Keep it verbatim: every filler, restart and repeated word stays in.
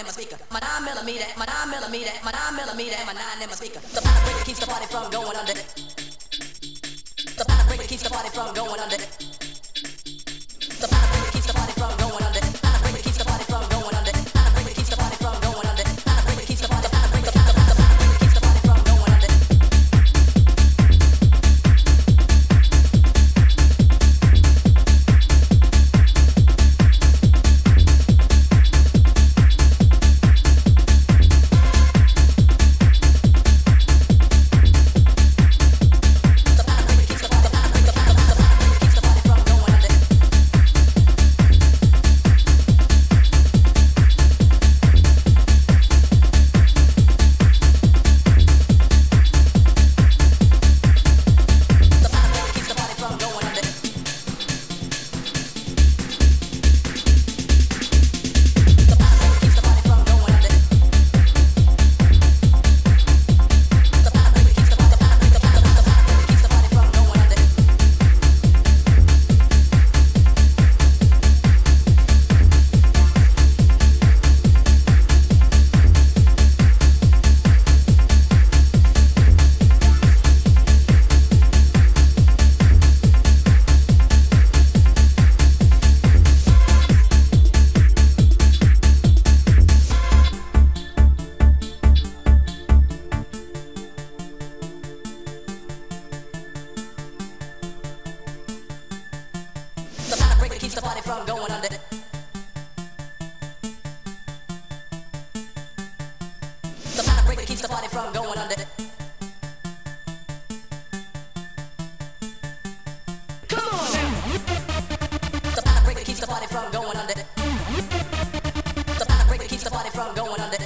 my speaker. My nine millimeter, my nine millimeter, my nine millimeter, my nine in my speaker. The pound breaker keeps the party from going under. The pound breaker keeps the party from going under. The pound breaker keeps the party from going under. Pound breaker keeps the party from going under. Pound breaker keeps the party from going under. Pound breaker keeps the party. Pound breaker keeps the pound breaker keeps the party from going under. Keeps the party from going under. The pound breaker keeps the party from going under. Come on now. The pound breaker keeps the party from going under. The pound breaker keeps the party from going under.